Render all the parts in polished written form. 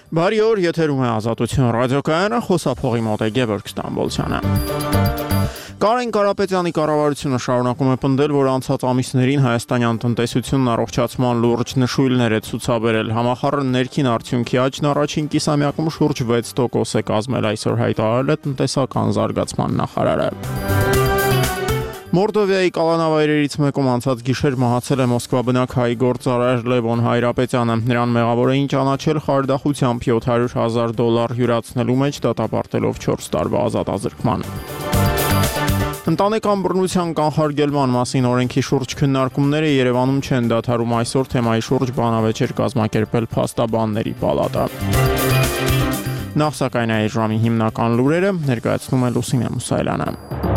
Բարի օր, եթերում է Ազատություն ռադիոկայանը, խոսափողի մոտ է Գևորգ Ստամբոլցյանը։ Կարեն Կարապետյանի կառավարությունը շարունակում է պնդել, որ անցած ամիսներին հայաստանյան տնտեսությունն առողջացման լուրջ նշույլներ է ցուցաբերել։ Համախառն ներքին արդյունքի աճն առաջին կիսամյակում շուրջ 6% է կազմել, այսօր հայտարարել է տնտեսական զարգացման նախարարը։ Մորդովիայի կալանավայրերից մեկում անցած գիշեր մահացել է Մոսկվա բնակ հայ գործարար Լևոն Հայրապետյանը։ Նրան մեղավոր էին ճանաչել խարդախությամբ $700,000 հյուրացնելու մեջ, դատապարտելով 4 տարվա ազատազրկման։ Ընտանեկան բռնության կանխարգելման մասին օրենքի շուրջ քննարկումները Երևանում չեն դադարում, այսօր թեմայի շուրջ բանավեճեր կազմակերպել Փաստաբանների պալատը։ Նախ սակայն այս ժամի հիմնական լուրերը ներկայացնում է Լուսինե Մուսայելյանը։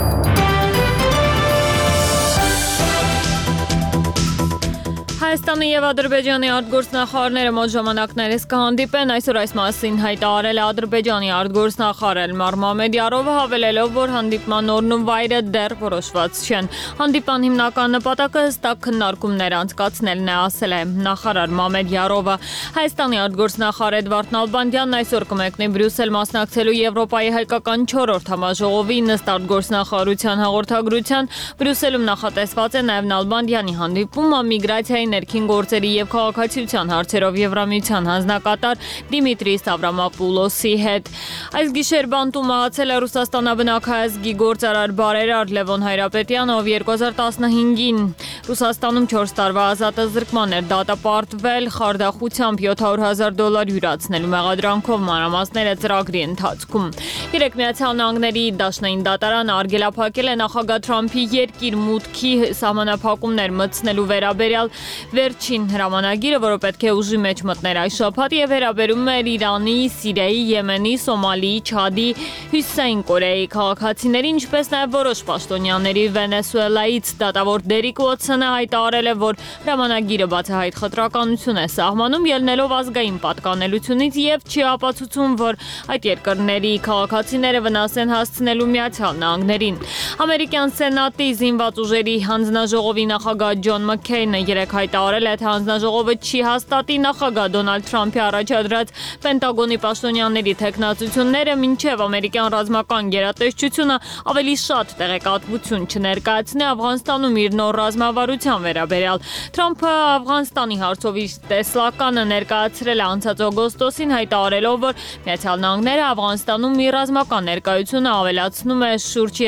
Հայաստանի և Ադրբեջանի արտգործնախարարները մոտ ժամանակներս կհանդիպեն, այսօր այս մասին հայտարարել է Ադրբեջանի արտգործնախարար Էլմար Մամեդյարովը, հավելելով, որ հանդիպման օրն ու վայրը դեռ որոշված չեն։ Հանդիպան հիմնական նպատակը հստակ քննարկումներ անցկացնելն է, ասել է նախարար Մամեդյարովը։ Հայաստանի արտգործնախարար Էդվարդ Նալբանդյանն այսօր կմեկնի Բրյուսել մասնակցելու Եվրոպայի հայկական 4-րդ համաժողովին, ըստ արտգործնախարարության հաղորդագրության, Բրյուսելում նախատեսված է նաև Նալբանդյանի հանդիպումը միգրացիայի ներքին գործերի և քաղաքացիության հարցերով Եվրամիության հանձնակատար Դիմիտրի Ստավրամապուլոսի հետ։ Այս գիշեր բանտում մահացել է Ռուսաստանաբնակ հայազգի գործարար բարերար Լևոն Հայրապետյանը, ով 2015-ին Ռուսաստանում 4 տարվա ազատազրկման էր դատապարտվել խարդախությամբ $700,000 հյուրացնելու մեղադրանքով, մանրամասները ծրագրի ընթացքում։ Երեկ Միացյալ Նահանգների դաշնային դատարանը արգելափակել է նախագահ Թրամփի երկիր մուտքի սահմանափակումներ մտցնելու վերաբերյալ վերջին հրամանագիրը, որը պետք է ուժի մեջ մտներ այս շաբաթ եւ վերաբերում էր Իրանի, Սիրիայի, Եմենի, Սոմալիի, Չադի, Հյուսիսային Կորեայի քաղաքացիներին, ինչպես նաեւ որոշ պաշտոնյաների Վենեսուելայից։ Դատավոր Դերիկ Ուոթսոնը հայտարարել է, որ հրամանագիրը բացահայտ խտրականություն է սահմանում, ելնելով ազգային պատկանելությունից եւ չի ապացուցում, որ այդ երկրների քաղաքացիները վնաս են հասցնելու Միացյալ Նահանգներին։ Ամերիկյան Սենատի զինված ուժերի հանձնաժողովի նախագահ Ջոն Մաքքեյնը երեկ հայտարարել է, թե հանձնաժողովը չի հաստատի նախագահ Դոնալդ Թրամփի առաջադրած Պենտագոնի պաշտոնյաների թեկնածությունները, մինչև ամերիկյան ռազմական գերատեսչությունը ավելի շատ տեղեկատվություն չներկայացնի Աֆղանստանում իր նոր ռազմավարության վերաբերյալ։ Թրամփը Աֆղանստանի հարցով իր տեսլականը ներկայացրել է անցած օգոստոսին, հայտարարելով, որ Միացյալ Նահանգները Աֆղանստանում իր ռազմական ներկայությունը ավելացնում է շուրջ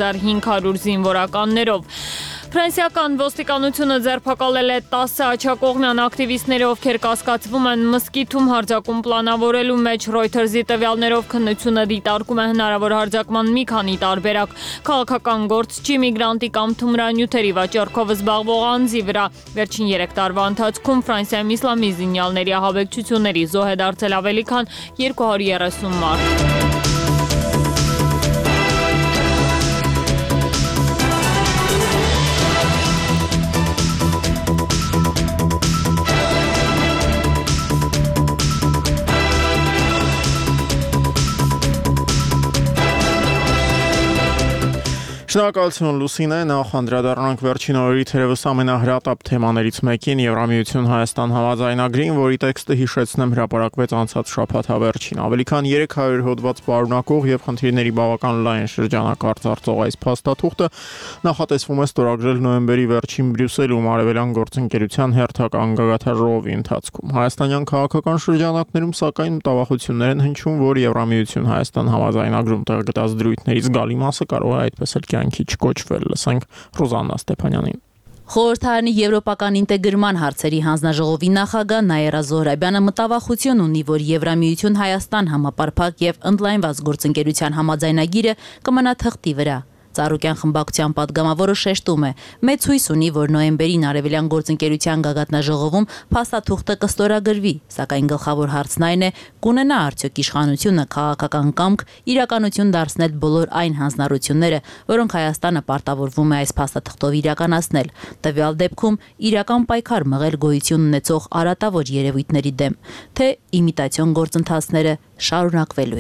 3500 զինվորականներով։ Ֆրանսիական ոստիկանությունը ձերբակալել է 10 աջակողմյան ակտիվիստների, ովքեր կասկածվում են մզկիթում հարձակում պլանավորելու մեջ։ Reuters-ի տվյալներով քննությունը դիտարկում է հնարավոր հարձակման մի քանի տարբերակ՝ քաղաքական գործչի, միգրանտի կամ թմրանյութերի վաճառքով զբաղվող անձի վրա։ Վերջին 3 տարվա ընթացքում Ֆրանսիայում իսլամի զինյալների ահաբեկչությունների զոհ է դարձել ավելի քան 230 մարդ։ Շնորհակալություն Լուսինե, նախ անդրադառնանք վերջին օրերի թերևս ամենահրատապ թեմաներից մեկին՝ Եվրամիություն Հայաստան համաձայնագրին, որի տեքստը, հիշեցնեմ, հրապարակվեց անցած շաբաթավերջին։ Ավելի քան 300 հոդված պարունակող եւ խնդիրների բավական լայն շրջանակ արծարծող այս փաստաթուղթը նախատեսվում է ստորագրել նոյեմբերի վերջին Բրյուսելում Արևելյան գործընկերության հերթական գագաթնաժողովի ընթացքում։ Հայաստանյան քաղաքական շրջանակներում սակայն մտավախություններ են հնչում, որ Եվրամիություն Հայաստան համաձայնագրում տեղ գտած դրույթների զգալի մասը կարող է այդպես էլ չկոչվել, լսենք Ռուզաննա Ստեփանյանին։ Խորհրդարանի եվրոպական ինտեգրման հարցերի հանձնաժողովի նախագահ Նաիրա Զոհրաբյանը մտավախություն ունի, որ Եվրամիություն Հայաստան համապարփակ եւ ընդլայնված գործընկերության համաձայնագիրը կմնա թղթի վրա։ Ծառուկյան խմբակցության падգամավորը շեշտում է, մեծ հույս ունի, որ նոյեմբերին Արևելյան գործընկերության գագաթնաժողովում փաստաթուղթը կստորագրվի, սակայն գլխավոր հարցն այն է՝ կունենա արդյոք իշխանությունը քաղաքական կամք իրականություն դարձնել բոլոր այն հանձնառությունները, որոնք Հայաստանը պարտավորվում է այս փաստաթղթով իրականացնել, տվյալ դեպքում իրական պայքար մղել գոյություն ունեցող արատավոր երևույթների դեմ, թե իմիտացիոն գործընթացները շարունակվելու են։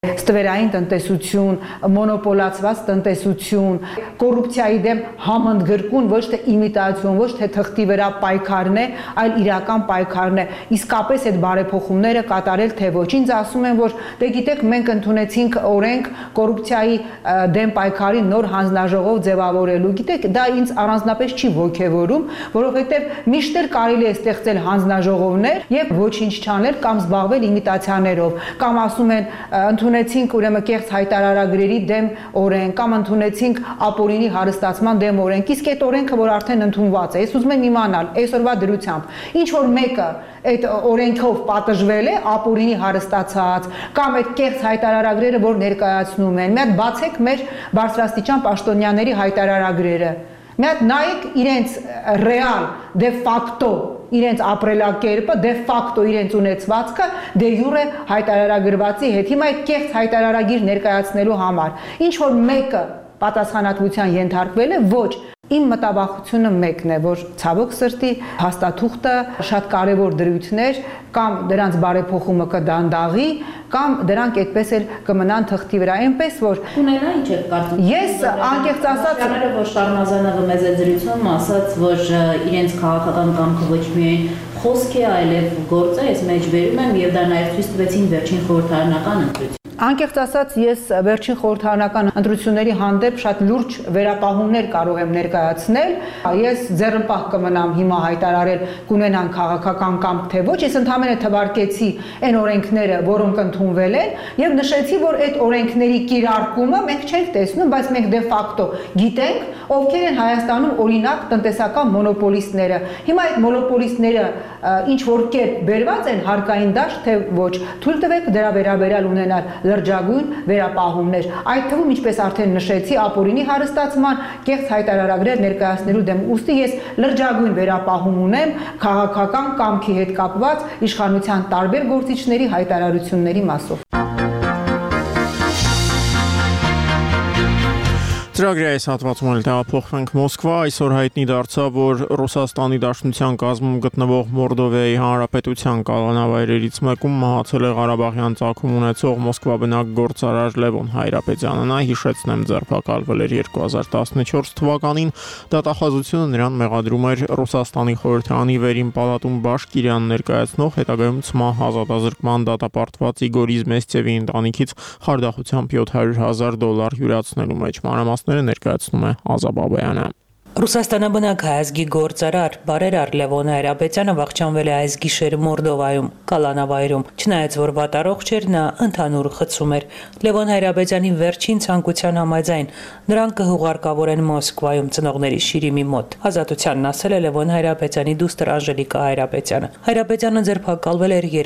Ստվերային տնտեսություն, մոնոպոլացված տնտեսություն, կոռուպցիայի դեմ համընդգրկուն ոչ թե իմիտացիոն, ոչ թե թղթի վրա պայքարն է, այլ իրական պայքարն է։ Իսկապես այդ բարեփոխումները կատարել թե ոչ։ Ինձ ասում են, որ դե գիտեք, մենք ընդունեցինք օրենք կոռուպցիայի դեմ պայքարի նոր հանձնաժողով ձևավորելու։ Գիտեք, դա ինձ առանձնապես չի ոգևորում, որովհետև միշտ էլ կարելի է ստեղծել հանձնաժողովներ եւ ոչինչ չանել կամ զբաղվել իմիտացիաներով, կամ ասում են ընդունեցինք ուրեմն կեղծ հայտարարագրերի դեմ օրենք, կամ ընդունեցինք ապօրինի հարստացման դեմ օրենք, իսկ այդ օրենքը, որ արդեն ընդունված է, ես ուզում եմ իմանալ այսօրվա դրությամբ ինչ որ մեկը այդ օրենքով պատժվել է, ապօրինի հարստացած, կամ այդ կեղծ հայտարարագրերը, որ ներկայացնում են, մի հատ բացեք մեր բարձրաստիճան պաշտոնյաների հայտարարագրերը, մի հատ նայեք իրենց ռեալ, դե ֆակտո իրենց ապրելակերպը, դե ֆակտո իրենց ունեցվածքը, դե յուրե հայտարարագրվածի հետ։ Հիմա այդ կեղծ հայտարարագիր ներկայացնելու համար ինչ որ մեկը պատասխանատվության ենթարկվել է, ոչ։ Իմ մտավախությունը մեկն է, որ ցավոք սրտի հաստատուղթը շատ կարևոր դրույթներ կամ դրանց բարեփոխումը կդանդաղի, կամ դրանք այդպես էլ կմնան թղթի վրա, այնպես որ ունենա ինչ է կարծում։ Ես անկեղծ ասած, որ Շարմազանովը մեծ է դրությունում ասաց, որ իրենց քաղաքական կամքը ոչ միայն խոսք է, այլև գործ է, ես մեջբերում եմ եւ դա նաեւ ցույց տվեցին վերջին խորհրդարանական ընտրությունում։ Անկեղծ ասած, ես վերջին խորհրդարանական ընտրությունների հանդեպ շատ լուրջ վերապահումներ կարող եմ ներկայացնել։ Ես ձեռնպահ կմնամ հիմա հայտարարել կունենան քաղաքական կամք թե ոչ, ես ընդհանրապես թվարկեցի այն օրենքները, որոնք ընդունվել են, եւ նշեցի, որ այդ օրենքների կիրարկումը մենք չենք տեսնում, բայց մենք դե ֆակտո գիտենք, ովքեր են Հայաստանում օրինակ տնտեսական մոնոպոլիստները։ Հիմա այդ մոնոպոլիստները ինչ որ կերպ բերված են հարկային դաշտ թե ոչ, թույլ տվեք դրա վերաբերյալ ունենալ լրջագույն վերապահումներ, այդ թվում ինչպես արդեն նշեցի, ապօրինի հարստացման կեղծ հայտարարագրեր ներկայացնելու դեմ։ Ուստի ես լրջագույն վերապահում ունեմ քաղաքական կամքի հետ կապված իշխանության տարբեր գործիչների հայտարարությունների մասով։ Ծրագրի այս հատվածում էլ տեղափոխվենք Մոսկվա, այսօր հայտնի դարձավ, որ Ռուսաստանի Դաշնության կազմում գտնվող Մորդովիայի Հանրապետության կալանավայրերից մեկում մահացել է Ղարաբաղյան ծագում ունեցող Մոսկվա բնակ գործարար Լևոն Հայրապետյանը։ Նա, հիշեցնեմ, ձերբակալվել էր 2014 թվականին, դատախազությունը նրան մեղադրում էր Ռուսաստանի խորհրդարանի վերին պալատում Բաշկիրյան ներկայացնող հետագայում ՑՄԱ ազատազրկման դատապարտված Իգոր Իզմեստիևի ընտանիքից խարդախությամբ $700,000 յուրացնելու մեջ։ Ներկայացնում է Ազա Բաբայանը։ Ռուսաստանաբնակ հայազգի գործարար բարերար Լևոն Հայրապետյանը վախճանվել է այս գիշերը Մորդովայում, Կալանավայրում, չնայած որ վատառողջ էր, նա ընդհանուր խցում էր։ Լևոն Հայրապետյանի վերջին ցանկության համաձայն նրան կհուղարկավորեն Մոսկվայում ծնողների շիրիմի մոտ։ Ազատությանն ասել է Լևոն Հայրապետյանի դուստր Անժելիկա Հայրապետյանը։ Հայրապետյանը ձերբակալվել էր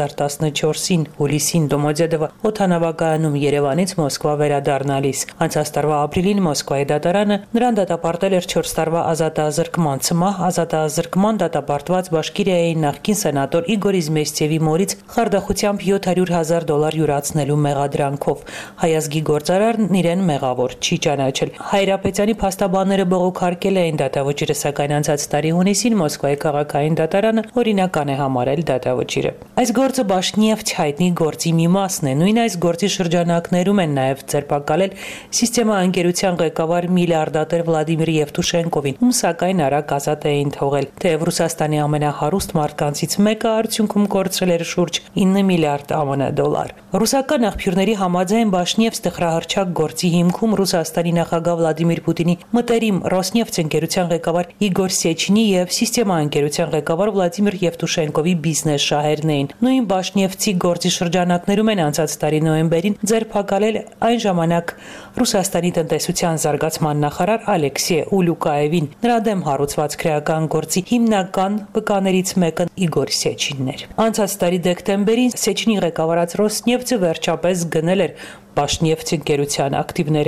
2014-ին հուլիսին Դոմոդեդովա օդանավակայանում Երևանից Մոսկվա վերադառնալիս։ Անցած տարվա ապրիլին Մոսկվայի դատարանը նրան դատապարտել էր 4 տարվա ազատազրկման ՑՄԱ ազատազրկման դատապարտված Բաշկիրիայի նախկին սենատոր Իգոր Իզմեստիևի մորից խարդախությամբ $700,000 յուրացնելու մեղադրանքով։ Հայազգի գործարարն իրեն մեղավոր չի ճանաչել։ Հայրապետյանի փաստաբանները բողոքարկել էին դատավճիռը, սակայն անցած տարի հունիսին Մոսկվայի քաղաքային դատարանը օրինական է համարել դատավճիռը։ Այս գործը Բաշնիև հայտնի գործի մի մասն է։ Նույն այս գործի շրջանակներում են նաև ձերբակալել Սիստեմա ընկերության ղեկավար միլիարդատեր Վլադիմիր Եվտուշենկովին, ում սակայն արագ ազատ էին թողել, թեև Ռուսաստանի ամենահարուստ մարդկանցից մեկը արդյունքում կորցրել էր շուրջ 9 միլիարդ $։ Ռուսական աղբյուրների համաձայն Բաշնիև ստխրահարչակ գործի հիմքում Ռուսաստանի նախագահ Վլադիմիր Պուտինի մտերիմ Ռոսնեֆթ ընկերության ղեկավար Իգոր Սեչինի եւ Սիստեմա ընկերության ղեկավար Վլադիմիր Եվտուշենկովի բիզնես շահերն էին։ Նույն Բաշնիևցի գործի շրջանակներում են անցած տարի նոյեմբերին ձերբակալել այն ժամանակ Ռուսաստանի տնտեսության զարգացման նախարար Ալեքսեյ Ուլուկաևին։ Նրա դեմ հարուցված քրեական գործի հիմնական վկաներից մեկը Իգոր Սեչինն էր։ Անցած տարի դեկտեմբերին Սեչինի ղեկավարած Ռոսնեֆթը վերջապես գնել էր Բաշնիևց ընկերության ակտիվները։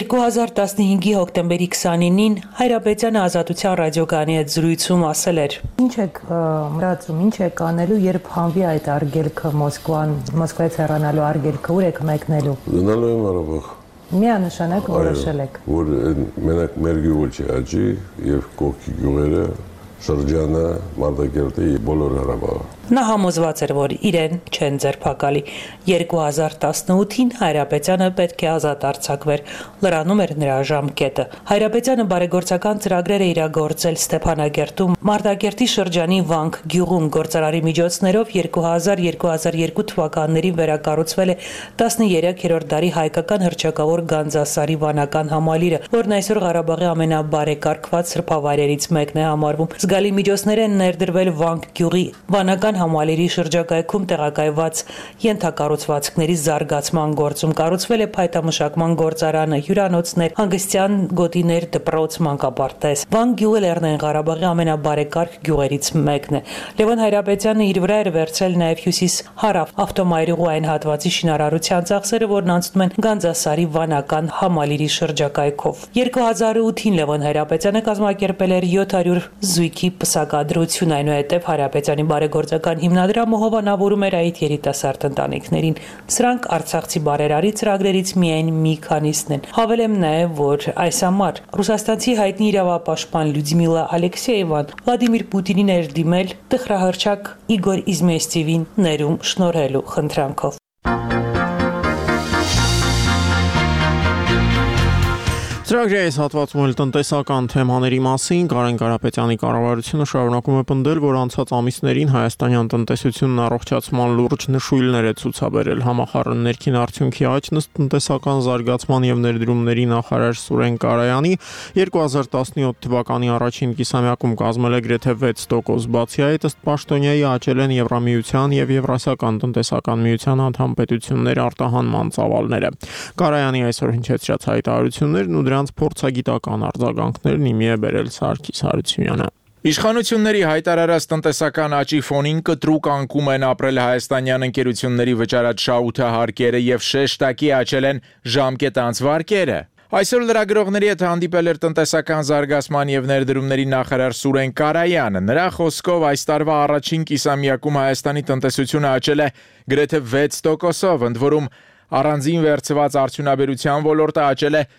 2015-ի հոկտեմբերի 29-ին Հայրապետյանը Ազատության ռադիոկայանի հետ զրույցում ասել էր. Ինչ եք մտածում, ինչ եք անելու, երբ հանվի այդ արգելքը Մոսկվայից հեռանալու արգելքը, ուր եք մեկնելու։ Գնալու եմ Արաբաղ։ Միանշանակ որոշել եք։ Որ մենակ մեր գյուղը չի աճի եւ կողքի գյուղերը շրջանը, Մարտակերտի բոլոր հրաբարը։ Նա համոզված էր, որ իրեն չեն ձերբակալի։ 2018-ին Հայրապետյանը պետք է ազատ արձակվեր, լրանում էր նրա ժամկետը։ Հայրապետյանը բարեգործական ծրագրեր է իրագործել Ստեփանագերտում, Մարտակերտի շրջանի Վանք գյուղում գործարարի միջոցներով 2000-2002 թվականներին վերակառուցվել է 13-րդ դարի հայկական հռչակավոր Գանձասարի վանական համալիրը, որն այսօր Ղարաբաղի ամենաբարեկարգված սրբավայրերից մեկն է համարվում։ Զգալի միջոցներ են ներդրվել Վանք գյուղի վանական համալիրի շրջակայքում տեղակայված ենթակառուցվածքների զարգացման գործում, կառուցվել է փայտամշակման գործարանը, հյուրանոցներ, հանգստյան գոտիներ, դպրոց, մանկապարտեզ։ Վանք գյուղը Լեռնային Ղարաբաղի ամենաբարեկարգ գյուղերից մեկն է։ Լևոն Հայրապետյանը իր վրա էր վերցրել նաև հյուսիս-հարավ ավտոմայրուղու այն հատվածի շինարարության ծախսերը, որն անցնում են Գանձասարի վանական համալիրի շրջակայքով։ 2008-ին Լևոն Հայրապետյանը կազմակերպել էր 700 զույգի պսակադրություն, այնուհետև Հայրապետյանի բարեգործական հիմնադրամը հովանավորում էր այդ երիտասարդ ընտանիքներին։ Սրանք Արցախցի բարերարի ծրագրերից միայն մի քանիսն են։ Հավելեմ նաև, որ այս ամառ ռուսաստանցի հայտնի իրավապաշտպան Լյուդմիլա Ալեքսեևան Վլադիմիր Պուտինին էր դիմել տխրահռչակ Իգոր Իզմեստիևին ներում շնորհելու խնդրանքով։ Ծրագրի այս հատվածում էլ տնտեսական թեմաների մասին Կարեն Կարապետյանի կառավարությունը շարունակում է պնդել, որ անցած ամիսներին հայաստանյան տնտեսությունն առողջացման լուրջ նշույլներ է ցուցաբերել։ Համախառն ներքին արդյունքի աճն ըստ տնտեսական զարգացման եւ ներդրումների նախարար Սուրեն Կարայանի 2017 թվականի առաջին կիսամյակում կազմել է գրեթե 6%, բացի այդ ըստ պաշտոնյայի աճել են Եվրամիության եւ Եվրասիական տնտեսական միության անդամ պետությունների արտահանման ծավալները։ Կարայանի այսօր հնչեցրած հայտարարություններն ու դրանց փորձագիտական արձագանքներն իմի է բերել Սարգիս Հարությունյանը։ Իշխանությունների հայտարարած տնտեսական աճի ֆոնին կտրուկ անկում են ապրել հայաստանյան ընկերությունների վճարած շահութահարկերը եւ շեշտակի աճել են ժամկետանց վարկերը։ Այսօր լրագրողների հետ հանդիպել էր տնտեսական զարգացման եւ ներդրումների նախարար Սուրեն Կարայանը։ Նրա խոսքով այս տարվա առաջին կիսամյակում Հայաստանի տնտեսությունը աճել է գրեթե 6%-ով, ընդ որում առանձին վերցված արդյունաբերության ոլորտը աճել է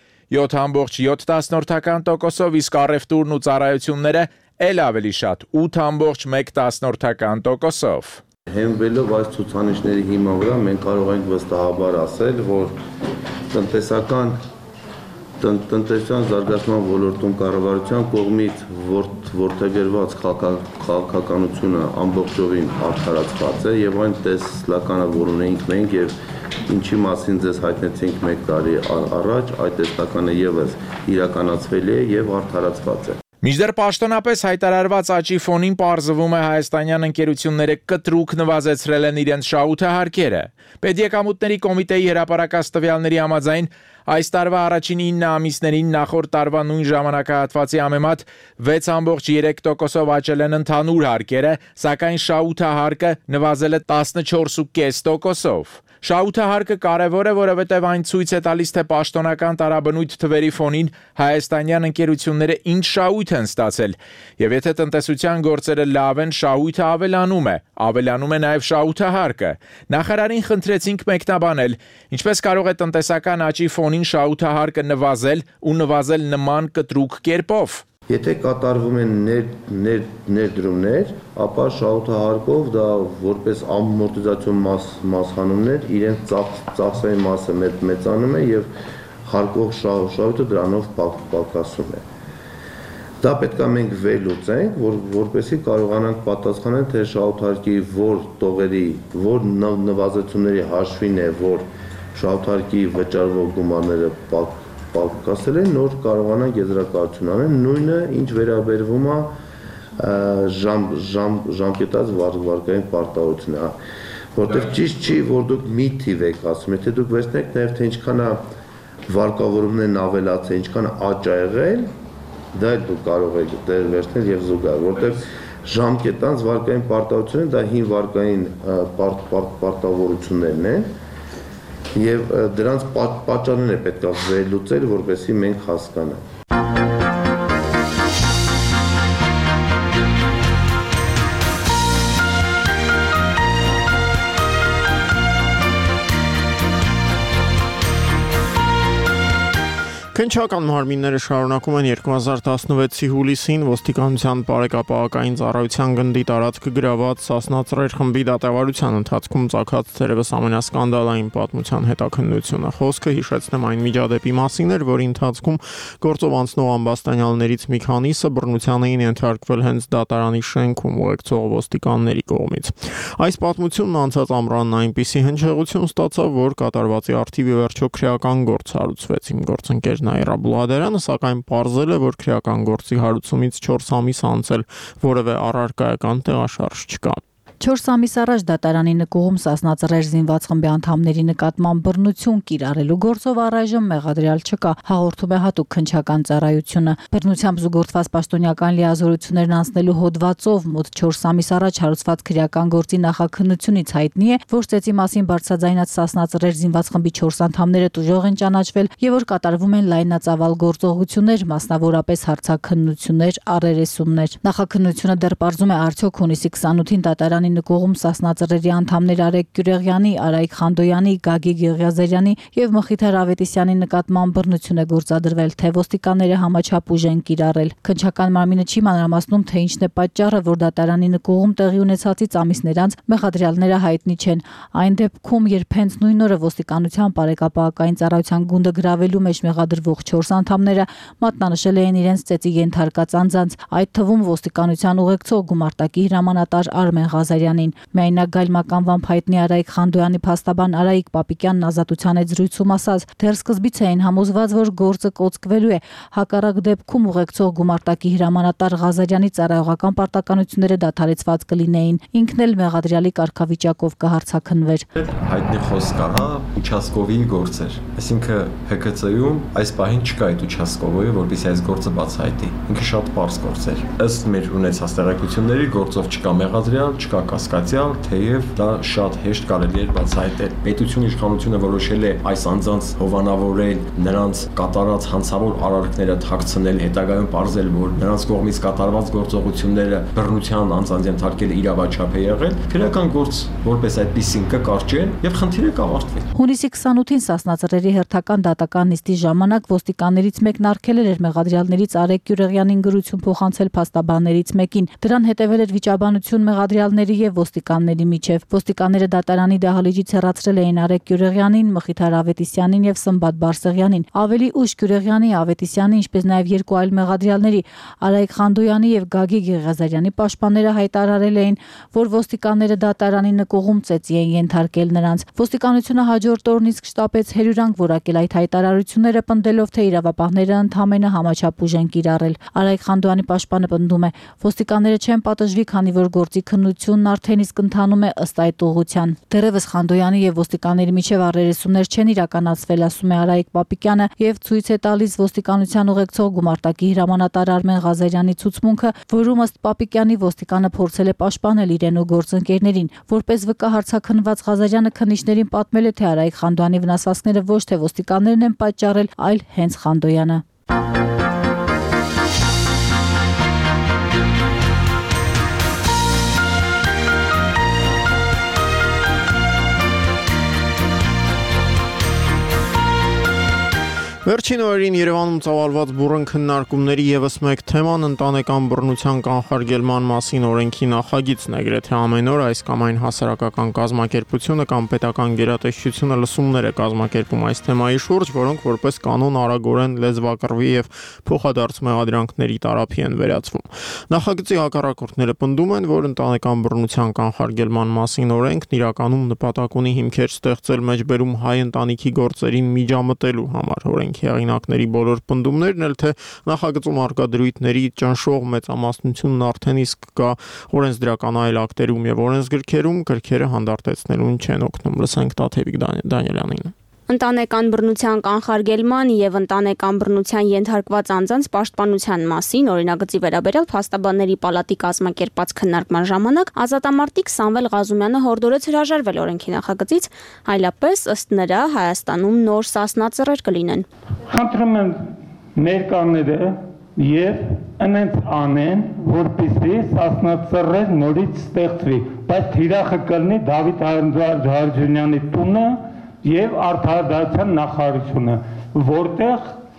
7.7%-ով, իսկ առևտուրն ու ծառայությունները էլ ավելի շատ 8.1%-ով։ Հենվելով այս ցուցանիշների հիման վրա մենք կարող ենք վստահաբար ասել, որ տնտեսության զարգացման ոլորտում կառավարության կողմից որդեգրված քաղաքականությունը ամբողջովին արդարացված է եւ այն տեսլականը, որ ունենք մենք եւ ինչի մասին ձեզ հայտնեցինք 1 տարի առաջ, այդ տեսլականը եւս իրականացվել է եւ արդարացված է։ Մինչդեռ պաշտոնապես հայտարարված աճի ֆոնին պարզվում է հայաստանյան ընկերությունները կտրուկ նվազեցրել են իրենց շահութահարկերը։ Պետեկամուտների կոմիտեի հրապարակած տվյալների համաձայն այս տարվա առաջին 9 ամիսներին նախորդ տարվա նույն ժամանակահատվածի համեմատ 6.3%-ով աճել են ընդհանուր հարկերը, սակայն շահութահարկը նվազել է 14.5%-ով։ Շահութահարկը կարևոր է, որովհետև այն ցույց է տալիս, թե պաշտոնական տարաբնույթ թվերի ֆոնին հայաստանյան ընկերությունները ինչ շահույթ են ստացել։ Եվ եթե տնտեսության գործերը լավ են, շահույթը ավելանում է նաև շահութահարկը։ Նախարարին խնդրեցինք մեկնաբանել, ինչպես կարող է տնտեսական աճի ֆոնին շահութահարկը նվազել ու նվազել նման կտրուկ կերպով։ Եթե կատարվում են ներդրումներ, ապա շահութահարկով դա որպես ամորտիզացիոն մասհանումներ իրենց ծախսային մասը մեծանում է եւ հարկող շահույթը դրանով պակասում է։ Դա պետք է մենք վերլուծենք, որպեսզի կարողանանք պատասխանել, թե շահութարկի որ տողերի, որ նվազեցումների հաշվին է, որ շահութարկի վճարվող գումարները պակասել են, նոր կարողանանք եզրակացություն անել, նույնը ինչ վերաբերվում է ժամկետած վարկային պարտավորությունը, որտեղ ճիշտ չի, որ դուք մի թիվ եք ասում, եթե դուք վերցնեք նաև թե ինչքան է վարկավորումներն ավելացել, ինչքան աճ ա եղել, դա դուք կարող եք վերցնել եւ զուգահեռ, որտեղ ժամկետանց վարկային պարտավորությունը դա հին վարկային պարտավորություններն են եւ դրանց պատճառները պետք է վերլուծել, որպեսզի մենք հասկանանք։ Քննչական մարմինները շարունակում են 2016-ի հուլիսին ոստիկանության բարեկապահական ծառայության գնդի տարածքը գրաված Սասնա ծռեր խմբի դատավարության ընթացքում ծագած թերևս ամենասկանդալային պատմության հետաքննությունը։ Խոսքը հիշեցնեմ այն միջադեպի մասին էր, որի ընթացքում գործով անցնող ամբաստանյալներից մի քանիսը բռնության էին ենթարկվել հենց դատարանի շենքում ուղեկցող ոստիկանների կողմից։ Այս պատմությունն անցած ամռանն այնպիսի հնչեղություն ստացավ, որ կատարվածի արդիվ ի վերջո քրեական գործ հարուցվեց։ Իմ գործընկեր Նաիրա Բուլադարյանը սակայն պարզել է, որ քրեական գործի հարուցումից 4 ամիս անցել որևէ առարկայական տեղաշարժ չկա։ 4 ամիս առաջ դատարանի նկուղում Սասնա ծռեր զինված խմբի անդամների նկատմամբ բռնություն կիրառելու գործով առայժմ մեղադրյալ չկա, հաղորդում է հատուկ քննչական ծառայությունը։ Բռնությամբ զուգորդված պաշտոնյական լիազորություններն անցնելու հոդվածով մոտ 4 ամիս առաջ հարուցված քրեական գործի նախաքննությունից հայտնի է, որ ծեծի մասին բարձրաձայնած Սասնա ծռեր զինված խմբի 4 անդամները տուժող են ճանաչվել եւ որ կատարվում են լայնածավալ գործողություններ, մասնավորապես հարցաքննություններ, առերեսումներ։ Նախաքննությունը դեռ պարզում է արդյոք հունիսի 28-ին դատարանի նկուղում Սասնա ծռերի անդամներ Արեգ Գյուրեղյանի, Արայիկ Խանդոյանի, Գագիկ Եղիազարյանի եւ Մխիթար Ավետիսյանի նկատմամբ բռնություն է գործադրվել, թե ոստիկանները համաչափ ուժ են կիրառել։ Քննչական մարմինը չի մանրամասնում, թե ինչն է պատճառը, որ դատարանի նկուղում տեղի ունեցածից ամիսներ անց մեղադրյալները հայտնի չեն։ Այն դեպքում, երբ հենց նույն օրը ոստիկանության բարեկապահական ծառայության գունդը գրավելու մեջ մեղադրվող 4 անդամները մատնանշել էին իրենց ծեծի ենթարկած անձանց, այդ թվում ոստիկանության ուղեկցող գումարտակի հրամանատար Արմեն Ղազարյանին։ Միայնակ գայլմականվամբ հայտնի Արայիկ Խանդոյանի փաստաբան Արայիկ Պապիկյանն ազատության հետ զրույցում ասաց, դեռ սկզբից էին համոզված, որ գործը կոծկվելու է։ Հակառակ դեպքում ուղեկցող գումարտակի հրամանատար Ղազարյանի ծառայողական պարտականությունները դադարեցված կլինեին։ Ինքն էլ մեղադրյալի կարգավիճակով կհարցաքննվեր։ Հայտնի խոսք կա, участковի գործեր։ Այսինքն ՀԿՑ-ում այս պահին չկա այդ участковը, որպեսզի այս գործը բացահայտի։ Ինքը շատ պարզ գործ էր։ Ըստ մեր ունեցած տեղեկությունների գործով չկա մեղադրյալ, չկա կասկածյալ, թեև դա շատ հեշտ կարելի է բացահայտել։ Պետություն իշխանությունը որոշել է այս անձանց հովանավորել, նրանց կատարած հանցավոր արարքները թաքցնել, հետագայում պարզել, որ նրանց կողմից կատարված գործողությունները բռնության անձանց ենթարկել իրավաչափ է եղել, քրեական գործ որպես այդպեսին կկարճեն եւ խնդիրը կավարտվի։ Հունիսի 28-ին Սասնա ծռերի հերթական դատական նիստի ժամանակ ոստիկաններից մեկն արգելել էր մեղադրյալներից Արեգ Գյուրեղյանին գրություն փոխանցել փաստաբաններից մեկին։ Դրան հետևել էր վիճաբանություն մեղադրյալների եւ ոստիկանների միջև։ Ոստիկանները դատարանի դահլիճից հեռացրել էին Արեգ Գյուրեղյանին, Մխիթար Ավետիսյանին եւ Սմբատ Բարսեղյանին։ Ավելի ուշ Գյուրեղյանի, Ավետիսյանի, ինչպես նաեւ երկու այլ մեղադրյալների Արայիկ Խանդոյանի եւ Գագիկ Եղիազարյանի պաշտպանները հայտարարել էին, որ ոստիկանները դատարանի նկուղում ծեծի են ենթարկել նրանց։ Ոստիկանությունը հաջորդ օրն իսկ շտապեց հերյուրանք որակել այդ հայտարարությունները, պնդելով, թե իրավապահները ընդհանրապես համաչափ ուժ են կիրառել։ Արայիկ Խանդոյանի պաշտպանը պնդում է, ոստիկանները չեն պատժվի, քանի որ գործի քննությունն արդեն իսկ ընթանում է ըստ այդ ուղղության։ Դեռևս Խանդոյանի եւ ոստիկանների միջև առերեսումներ չեն իրականացվել, ասում է Արայիկ Պապիկյանը եւ ցույց է տալիս ոստիկանության ուղեկցող գումարտակի հրամանատար Արմեն Ղազարյանի ցուցմունքը, որում ըստ Պապիկյանի ոստիկանը փորձել է պաշտպանել իրեն ու գործընկերներին։ Որպես վկա հարցաքննված Ղազարյանը քննիչներին պատմել է, թե Արայիկ Խանդոյանի վնասվածքները ոչ թե ոստիկաններն են պատճառել, այլ հենց Խանդոյանը։ Վերջին օրերին Երևանում ծավալված բուռն քննարկումների եւս մեկ թեման ընտանեկան բռնության կանխարգելման մասին օրենքի նախագիծն է։ Գրեթե ամեն օր այս կամ այն հասարակական կազմակերպությունը կամ պետական գերատեսչությունը լսումներ է կազմակերպում այս թեմայի շուրջ, որոնք որպես կանոն արագորեն լեզվակռվի եւ փոխադարձ մեղադրանքների տարափի են վերածվում։ Նախագծի հակառակորդները պնդում են, որ ընտանեկան բռնության կանխարգելման մասին օրենքն իրականում նպատակ ունի հիմքեր ստեղծել մեջբերում հայ ընտանիքի գործերին միջամտելու համար։ Հեղինակների բոլոր պնդումներն էլ թե նախագծում արկա դրույթների ճնշող մեծամասնությունն արդեն իսկ կա օրենսդրական այլ ակտերում եւ օրենսգրքերում, գրքերը հանդարտեցնելուն չեն օգնում։ Լսենք Տաթևիկ Դանիելյանին։ Ընտանեկան բռնության կանխարգելման եւ ընտանեկան բռնության ենթարկված անձանց պաշտպանության մասին օրինագծի վերաբերյալ փաստաբանների պալատի կազմակերպած քննարկման ժամանակ ազատամարտիկ Սամվել Ղազումյանը հորդորեց հրաժարվել օրենքի նախագծից, այլապես ըստ նրա Հայաստանում նոր Սասնա ծռեր կլինեն։ Խնդրում եմ ներկաները եւ այնց անեն, որպեսզի Սասնա ծռեր նորից ստեղծվի, բայց թիրախը կլինի Դավիթ Հարությունյանի տունը եւ արդարադատության նախարարությունը, որտեղ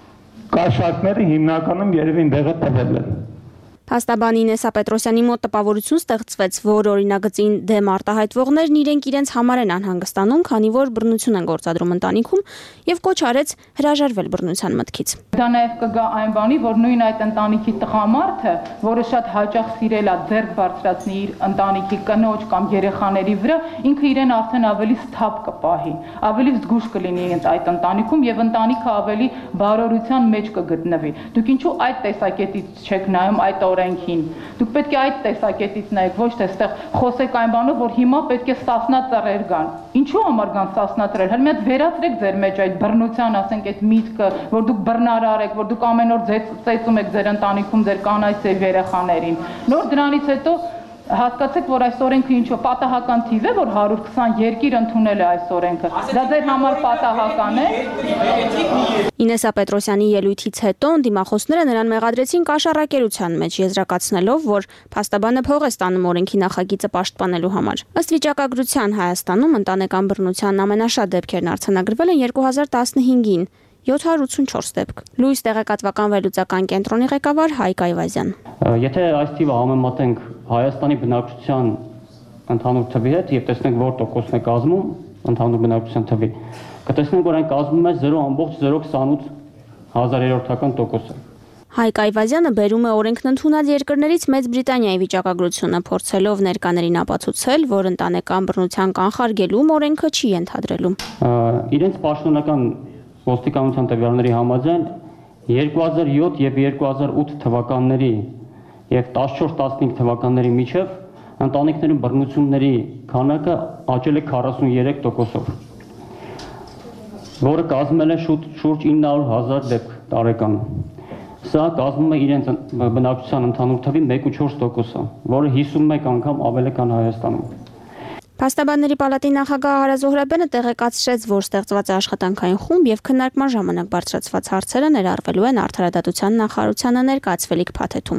կաշառքները հիմնականում երևի դեղը տվել են։ Փաստաբան Ինեսա Պետրոսյանի մոտ տպավորություն ստեղծվեց, որ օրինագծին դեմ արտահայտվողներն իրենց համար են անհանգստանում, քանի որ բռնություն են գործադրում ընտանիքում եւ կոչ արեց հրաժարվել բռնության մտքից։ Դա նաեւ կգա այն բանի, որ նույն այդ ընտանիքի տղամարդը, որը շատ հաճախ սիրել է ձեռք բարձրացնի իր ընտանիքի կնոջ կամ երեխաների վրա, ինքը իրեն արդեն ավելի սթափ կպահի, ավելի զգուշ կլինի այդ ընտանիքում եւ ընտանիքը ավելի բարօրության մեջ կգտնվի։ Դուք ինչու այդ տեսակետից չեք նայում այդ օրենքին։ Դուք պետք է այդ տեսակետից նայեք, ոչ թե այստեղ խոսեք այն բանով, որ հիմա պետք է սասնա ծռեր գան։ Ինչու համար կան սասնա ծռեր։ Հələ մի հատ վերացրեք ձեր մեջ այդ բռնության, ասենք այդ միտքը, որ դուք բռնարար եք, որ դուք ամեն օր ծեծում եք ձեր ընտանիքում ձեր կանայք եւ երեխաներին։ Նոր դրանից հետո հասկացեք, որ այս օրենքը ինչու պատահական թիվ է, որ 120 երկիր ընդունել է այս օրենքը։ Դա ձեր համար պատահական է։ Ինեսա Պետրոսյանի ելույթից հետո դիմախոսները նրան մեղադրեցին կաշառակերության մեջ, եզրակացնելով, որ փաստաբանը փող է ստանում օրենքի նախագիծը պաշտպանելու համար։ Ըստ վիճակագրության Հայաստանում ընտանեկան բռնության ամենաշատ դեպքերն արձանագրվել են 2015-ին։ 784 դեպք։ Լույս տեղեկատվական վերլուծական կենտրոնի ղեկավար Հայկ Այվազյան։ Եթե այս թիվը համեմատենք Հայաստանի բնակչության ընդհանուր թվի հետ եւ տեսնենք որ տոկոսն է կազմում ընդհանուր բնակչության թվի, կտեսնենք որ այն կազմում է 0.028 հազարերորդական տոկոսը։ Հայկ Այվազյանը բերում է օրենքն ընդունած երկրներից Մեծ Բրիտանիայի վիճակագրությունը, փորձելով ներկաներին ապացուցել, որ ընտանեկան բռնության կանխարգելում օրենքը չի ենթադրելու։ Իրենց պաշտոնական ոստիկանության տվյալների համաձայն 2007 եւ 2008 թվականների եւ 14-15 թվականների միջև ընտանիքների բռնությունների քանակը աճել է 43%-ով, որը կազմել է շուրջ 900,000 դեպք տարեկան։ Սա կազմում է իրենց բնակչության ընդհանուր թվի 1.4%-ը, որը 51 անգամ ավել է քան Հայաստանում։ Փաստաբանների պալատի նախագահ Արա Զոհրաբյանը տեղեկացրեց, որ ստեղծված է աշխատանքային խումբ եւ քննարկման ժամանակ բարձրացված հարցերը ներառվելու են Արդարադատության նախարարությանը ներկայացվելիք փաթեթում։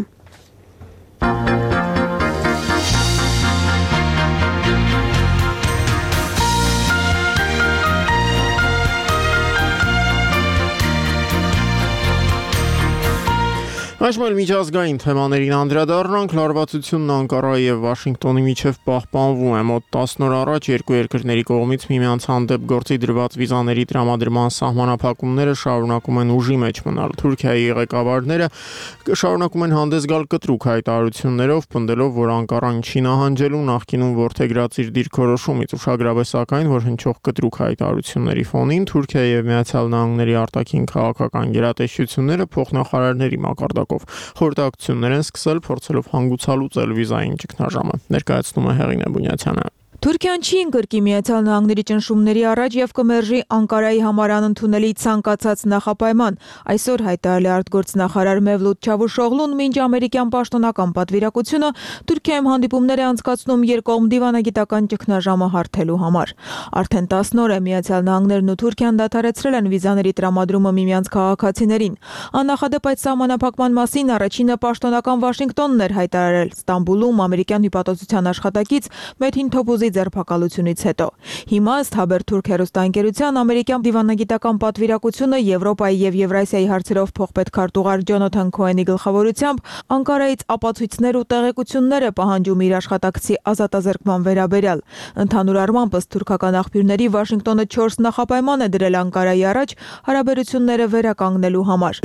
Այժմ միջազգային թեմաներին անդրադառնանք, լարվածությունն Անկարայի եւ Վաշինգտոնի միջև պահպանվում է։ Մոտ 10 օր առաջ երկու երկրների կողմից միմյանց հանդեպ գործի դրված վիզաների տրամադրման սահմանափակումները շարունակում են ուժի մեջ մնալ։ Թուրքիայի ղեկավարները շարունակում են հանդես գալ կտրուկ հայտարարություններով, պնդելով, որ Անկարան չի նահանջելու նախկինում որդեգրած իր դիրքորոշումից, ուշագրավ է սակայն, որ հնչող կտրուկ հայտարարությունների ֆոնին Թուրքիայի եւ Միացյալ Նահանգների արտաքին քաղաքական գերատեսչությունները փոխնախարարների մակարդակով խորհրդակցություններ են սկսել, փորձելով հանգուցալուծել վիզային ճգնաժամը։ Ներկայացնում է Հեղինե Բունյացյանը։ Թուրքիան չի ընկրկի Միացյալ Նահանգների ճնշումների առաջ եւ կմերժի Անկարայի համար անընդունելի ցանկացած նախապայման։ Այսօր հայտարարել է արտգործնախարար Մևլութ Չավուշօղլուն, մինչ ամերիկյան պաշտոնական պատվիրակությունը Թուրքիայում հանդիպումներ է անցկացնում երկկողմ դիվանագիտական ճգնաժամը հարթելու համար։ Արդեն 10 օր է Միացյալ Նահանգներն ու Թուրքիան դադարեցրել են վիզաների տրամադրումը միմյանց քաղաքացիներին։ Աննախադեպ այդ սահմանափակման մասին առաջինը պաշտոնական Վաշինգտոնն էր հայտարարել Ստամբուլում ամերիկյան հյուպատոսության աշխատակից Մեթին Թոփուզի ձերբակալությունից հետո։ Հիմա ըստ Haberturk հեռուստաընկերության ամերիկյան դիվանագիտական պատվիրակությունը Եվրոպայի եւ Եվրասիայի հարցերով փոխպետքարտուղար Ջոնաթան Քոենի գլխավորությամբ Անկարայից ապացույցներ ու տեղեկություններ է պահանջում իր աշխատակցի ազատազրկման վերաբերյալ։ Ընդհանուր առմամբ ըստ թուրքական աղբյուրների Վաշինգտոնը 4 նախապայման է դրել Անկարայի առաջ հարաբերությունները վերականգնելու համար։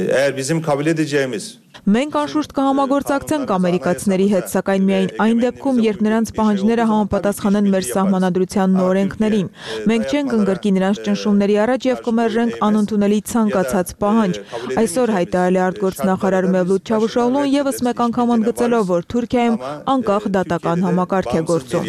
Մենք անշուշտ կհամագործակցենք ամերիկացիների հետ, սակայն միայն այն դեպքում, երբ նրանց պահանջները համապատասխանեն մեր սահմանադրության օրենքներին։ Մենք չենք ընկրկի նրանց ճնշումների առաջ եւ կմերժենք անընդունելի ցանկացած պահանջ։ Այսօր հայտարարել է արտգործնախարար Մևլութ Չավուշօղլուն եւս մեկ անգամ ընդգծելով, որ Թուրքիայում անկախ դատական համակարգ է գործում։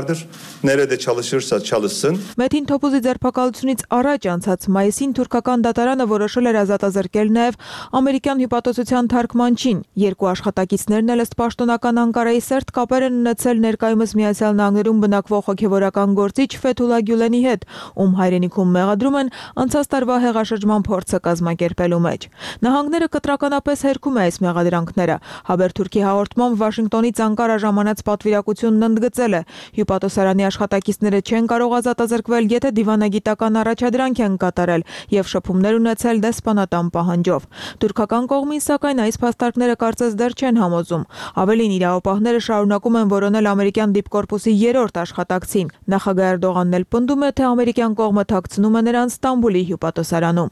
Մեթին Թոփուզի ձերբակալությունից առաջ անցած մայիսին թուրքական դատարանը որոշել էր ազատազրկել նաեւ ամերիկյան հյուպատոսության քննարկման չին։ Երկու աշխատակիցներն էլ ըստ պաշտոնական Անկարայի սերտ կապեր են ունեցել ներկայումս Միացյալ Նահանգներում բնակվող հոգևորական գործիչ Ֆեթուլա Գյուլենի հետ, ում հայրենիքում մեղադրում են անցած տարվա հեղաշրջման փորձը կազմակերպելու մեջ։ Նահանգները կտրականապես հերքում է այս մեղադրանքները։ Հաբերթուրքի հաղորդմամբ Վաշինգտոնից Անկարա ժամանած պատվիրակությունն ընդգծել է. հյուպատոսարանի աշխատակիցները չեն կարող ազատազրկվել, եթե դիվանագիտական առաջադրանք են կատարել եւ շփումներ ունեցել դեսպանատան պահանջով։ Թուրքական կողմին սակայն այս փաստարկները կարծես դեռ չեն համոզում։ Ավելին, իրավապահները շարունակում են որոնել ամերիկյան դիպկորպուսի 3-րդ աշխատակցին։ Նախագահ Էրդողանն էլ պնդում է, թե ամերիկյան կողմը թաքցնում է նրան Ստամբուլի հյուպատոսարանում։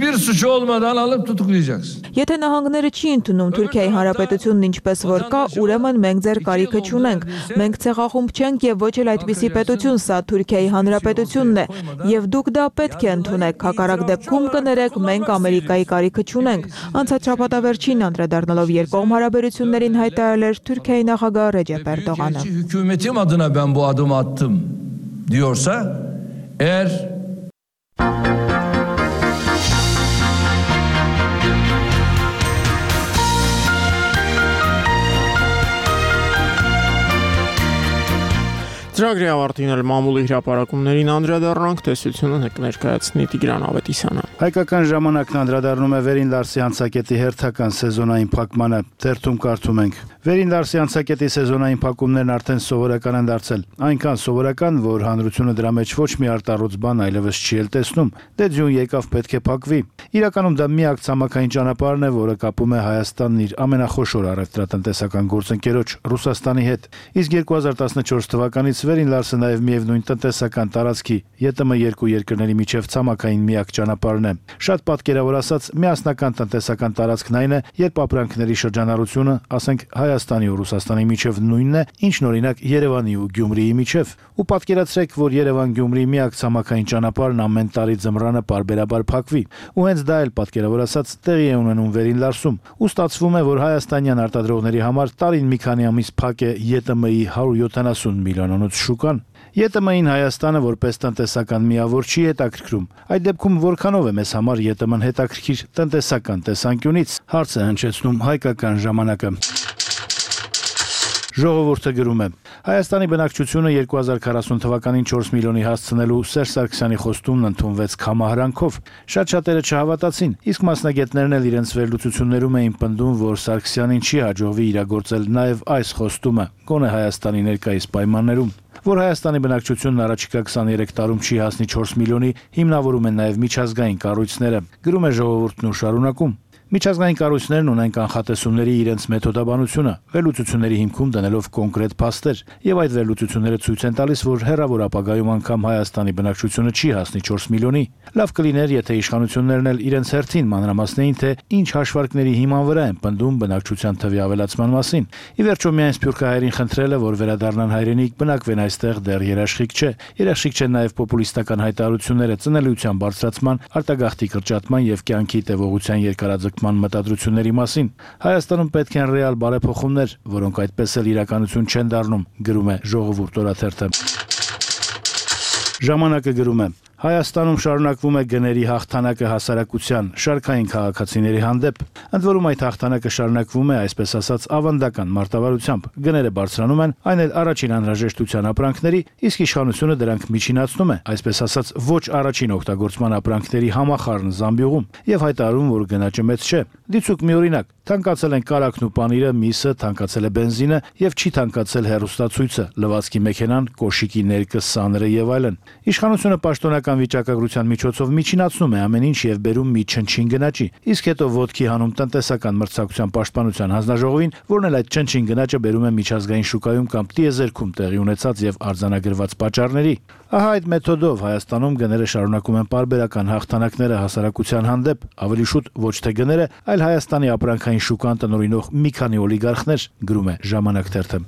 Եթե նահանգները չի ընդունում Թուրքիայի հանրապետությունն ինչպես որ կա, ուրեմն մենք ձեր կարիքը չունենք։ Մենք ցեղախումբ չենք եւ ոչ էլ այդպիսի պետություն, սա Թուրքիայի հանրապետությունն է եւ դուք դա պետք է ընդունեք։ Հակառակ դեպքում կներեք, մենք Ամերիկայի կարիքը չունենք։ Անցած շաբաթավերջին անդրադառնալով երկկողմ հարաբերություններին հայտարարել էր Թուրքիայի նախագահ Ռեջեփ Էրդողանը։ Hükümetim adına ben bu adımı attım diyorsa eğer Ծրագրի ավարտին էլ մամուլի հրապարակումներին անդրադառնանք, տեսությունը ներկայացնի Տիգրան Ավետիսյանը։ Հայկական ժամանակն անդրադառնում է Վերին Լարսի անցակետի հերթական սեզոնային փակմանը։ Թերթում կարդում ենք. Վերին Լարսի անցակետի սեզոնային փակումներն արդեն սովորական են դարձել։ Այնքան սովորական, որ հանրությունը դրա մեջ ոչ մի արտառոց բան այլևս չի էլ տեսնում։ Դե ձյուն եկավ, պետք է փակվի։ Իրականում դա միակ ցամաքային ճանապարհն է, որը կապում է Հայաստանն իր ամենախոշոր առևտրատնտեսական գործընկերոջ Ռուսաստանի հետ։ Իսկ 2014 թվականից Վերին Լարսը նաև միևնույն տնտեսական տարածքի ԵՏՄ երկու երկրների միջև ցամաքային միակ ճանապարհն է։ Շատ պատկերավոր ասած, միասնական տնտեսական տարածքն այն է, երբ ապրանքների շրջանառությունը, ասենք Հայաստանի ու Ռուսաստանի միջև նույնն է, ինչն օրինակ Երևանի ու Գյումրիի միջև։ Ու պատկերացրեք, որ Երևան-Գյումրի միակ ցամաքային ճանապարհն ամեն տարի ձմռանը պարբերաբար փակվի։ Ու հենց դա էլ պատկերավոր ասած տեղի է ունենում Վերին Լարսում։ Ու ստացվում է, որ հայաստանյան արտադրողների համար տարին մի քանի ամիս փակ է ԵՏՄ-ի 170 միլիոնանոց շուկան։ ԵՏՄ-ին Հայաստանը որպես տնտեսական միավոր չի հետաքրքրում։ Այդ դեպքում որքանով է մեզ համար ԵՏՄ-ն հետաքրքիր տնտեսական տեսանկյունից, հարց է հնչեցնում Հայկական ժամանակը։ Ժողովուրդը գրում է. Հայաստանի բնակչությունը 2040 թվականին 4 միլիոնի հասցնելու Սերժ Սարգսյանի խոստումն ընդունվեց քամահրանքով։ Շատ-շատերը չհավատացին, իսկ մասնագետներն էլ իրենց վերլուծություններում էին պնդում, որ Սարգսյանին չի հաջողվի իրագործել նաև այս խոստումը, գոնե Հայաստանի ներկայիս պայմաններում։ Որ Հայաստանի բնակչությունն առաջիկա 23 տարում չի հասնի 4 միլիոնի, հիմնավորում են նաև միջազգային կառույցները։ Գրում է ժողովուրդն ու շարունակում. Միջազգային կառույցներն ունեն կանխատեսումների իրենց մեթոդաբանությունը, վերլուծությունների հիմքում դնելով կոնկրետ փաստեր, եւ այդ վերլուծությունները ցույց են տալիս, որ հեռավոր ապագայում անգամ Հայաստանի բնակչությունը չի հասնի 4 միլիոնի։ Լավ կլիներ, եթե իշխանություններն էլ իրենց հերթին մանրամասնեին, թե ինչ հաշվարկների հիման վրա են պնդում բնակչության թվի ավելացման մասին։ Ի վերջո միայն սփյուռքահայերին խնդրելը, որ վերադառնան հայրենիք, բնակվեն այստեղ, դեռ երաշխիք չէ։ Երաշխիք չեն նաև պոպուլիստական հայտարարությունները ծնելիության բարձրացման, արտագաղթի կրճատման եւ կյանքի տևողության երկարաձգման մտադրությունների մասին։ Հայաստանում պետք են ռեալ բարեփոխումներ, որոնք այդպես էլ իրականություն չեն դառնում, գրում է Ժողովուրդ օրաթերթը։ Ժամանակը գրում է. Հայաստանում շարունակվում է գների հաղթանակը հասարակության, շարքային քաղաքացիների հանդեպ։ Ընդ որում այդ հաղթանակը շարունակվում է, այսպես ասած, ավանդական մարտավարությամբ։ Գները բարձրանում են, այն էլ առաջին անհրաժեշտության ապրանքների, իսկ իշխանությունը դրանք միջինացնում է, այսպես ասած, ոչ առաջին օգտագործման ապրանքների համախառն զամբյուղում եւ հայտարարում, որ գնաճը մեծ չէ։ Դիցուկ մի օրինակ. թանկացել են կարակն ու պանիրը, միսը, թանկացել է բենզինը եւ չի թանկացել հեռուստացույցը, լվացքի մեքենան, կոշիկի ներկը, սաները եւ այլն։ Իշխանությունը պաշտոնական վիճակագրության միջոցով միջինացնում է ամեն ինչ եւ բերում մի չնչին գնաճի, իսկ հետո ոտքի հանում տնտեսական մրցակցության պաշտպանության հանձնաժողովին, որն էլ այդ չնչին գնաճը բերում է միջազգային շուկայում կամ տիեզերքում տեղի ունեցած եւ արձանագրված պատճառների։ Ահա այդ մեթոդով Հայաստանում գները շարունակում են պարբերական հաղթանակները հասարակության հանդեպ, ավելի շուտ ոչ թե գները, այլ Հայաստանի ապրանքային շուկան տնօրինող մի քանի օլիգարխներ, գրում է Ժամանակ թերթը։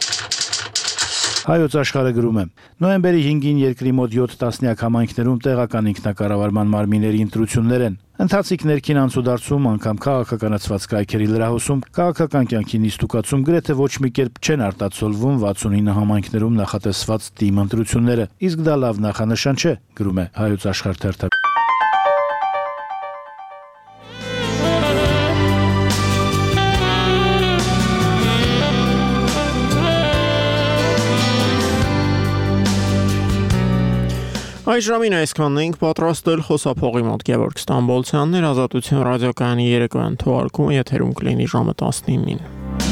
Հայոց աշխարհը գրում է. նոյեմբերի 5-ին երկրի մոտ 7 տասնյակ համայնքներում տեղական ինքնակառավարման մարմինների ընտրություններ են։ Ընթացիկ ներքին անցուդարձում, անգամ քաղաքականացված կայքերի լրահոսում, քաղաքական կյանքի նիստուկացում գրեթե ոչ մի կերպ չեն արտացոլվում 69 համայնքներում նախատեսված թիմ ընտրությունները, իսկ դա լավ նախանշան չէ, գրում է Հայոց աշխարհ թերթը։ Այս ժամին այսքանն ենք պատրաստել խոսափողի մոտ Գևորգ Ստամբոլցյանն էր, Ազատություն ռադիոկայանի երեկոյան թողարկումը եթերում կլինի ժամը 19-ին։